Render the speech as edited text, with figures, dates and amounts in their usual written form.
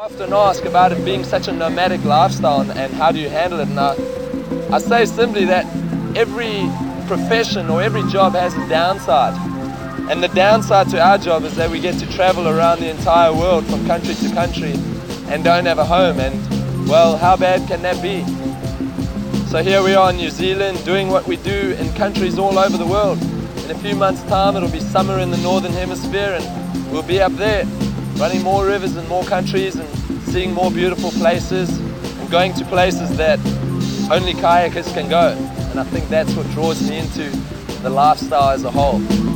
Often ask about it being such a nomadic lifestyle and how do you handle it. And I say simply that every profession or every job has a downside. And the downside to our job is that we get to travel around the entire world from country to country and don't have a home. And well, how bad can that be? So here we are in New Zealand doing what we do in countries all over the world. In a few months' time it'll be summer in the northern hemisphere and we'll be up there running more rivers in more countries and seeing more beautiful places and going to places that only kayakers can go. And I think that's what draws me into the lifestyle as a whole.